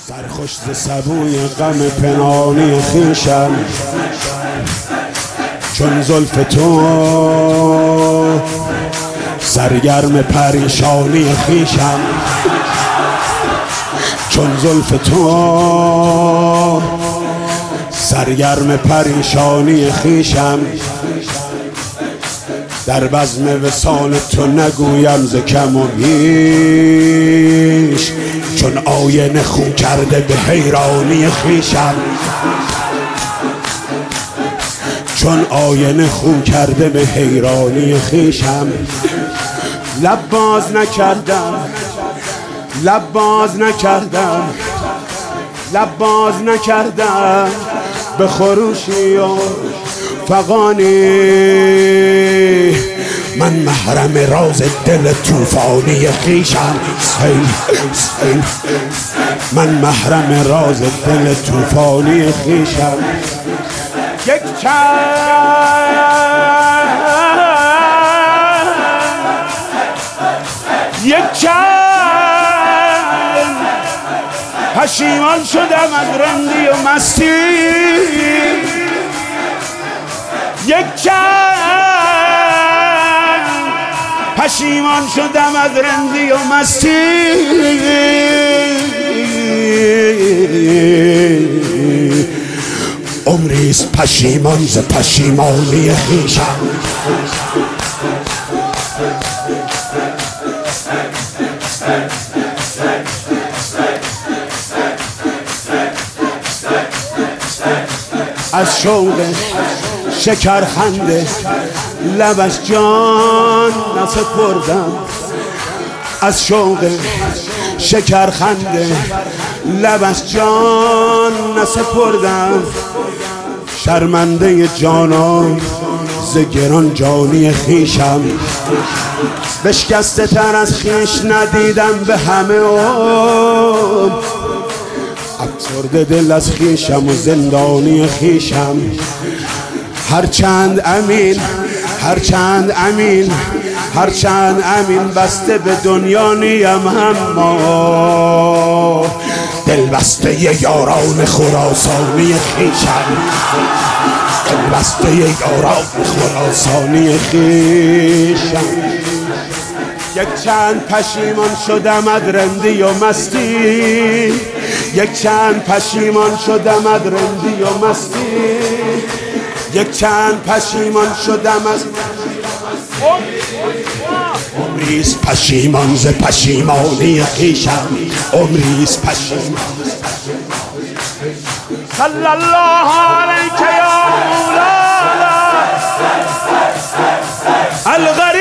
سرخوش ز سبوی غم پنهانی خویشم، چون زلف تو سرگرم پریشانی خویشم، چون زلف تو سرگرم پریشانی خویشم. در بزم وصال تو نگویم ز کم و بیش، چون آینه خو کرده به حیرانی خویشم، چون آینه خو کرده به حیرانی خویشم. لب باز نکردم، لب باز نکردم، لب باز نکردم به خروشی و فغانی. من محرم راز دل طوفانی خویشم، من محرم راز دل طوفانی خویشم. یک چند پشیمان شدم از رندی و مستی، یک چند پشیمان شدم از رندی و مستی. عمریست پشیمان ز پشیمانی خویشم، از شوق شکرخنده لبش جان نسپردم، از شوق شکرخنده لبش جان نسپردم. شرمنده جانان ز گران جانی خویشم، بشکسته تر از خویش ندیدم به همه عمر. افسرده دل از خویشم و زندانی خویشم. هرچند امین، هرچند امین، هرچند امین بسته به دنیا نیم، اما دل بسته یاران خراسانی خویشم، دل بسته یاران خراسانی خویشم. یک چند پشیمان شدم از رندی و مستی، یک چند پشیمان شدم از رندی و مستی، یک چند پشیمان شدم از عمریست پشیمان ز پشیمانی خویشم، عمریست پشیمان. صلی الله علیک یا مولانا